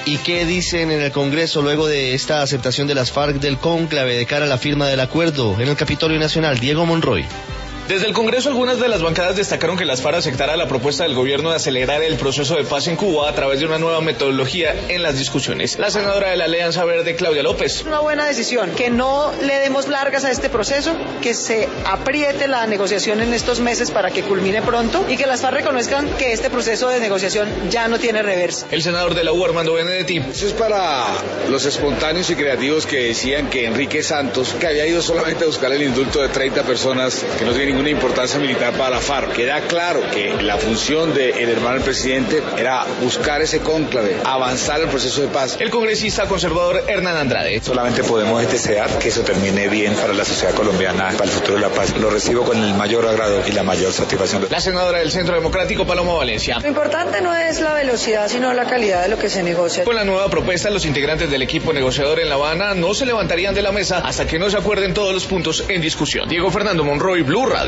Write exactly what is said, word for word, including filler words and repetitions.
¿Y qué dicen en el Congreso luego de esta aceptación de las FARC del cónclave de cara a la firma del acuerdo en el Capitolio Nacional? Diego Monroy. Desde el Congreso, algunas de las bancadas destacaron que las FARC aceptara la propuesta del gobierno de acelerar el proceso de paz en Cuba a través de una nueva metodología en las discusiones. La senadora de la Alianza Verde, Claudia López. Una buena decisión, que no le demos largas a este proceso, que se apriete la negociación en estos meses para que culmine pronto y que las FARC reconozcan que este proceso de negociación ya no tiene reversa. El senador de la U, Armando Benedetti. Eso es para los espontáneos y creativos que decían que Enrique Santos, que había ido solamente a buscar el indulto de treinta personas, que no tiene ninguna importancia militar para la FARC. Queda claro que la función del hermano del presidente era buscar ese cónclave, avanzar el proceso de paz. El congresista conservador Hernán Andrade. Solamente podemos desear que eso termine bien para la sociedad colombiana, para el futuro de la paz. Lo recibo con el mayor agrado y la mayor satisfacción. La senadora del Centro Democrático, Paloma Valencia. Lo importante no es la velocidad, sino la calidad de lo que se negocia. Con la nueva propuesta, los integrantes del equipo negociador en La Habana no se levantarían de la mesa hasta que no se acuerden todos los puntos en discusión. Diego Fernando Monroy, Blue Radio.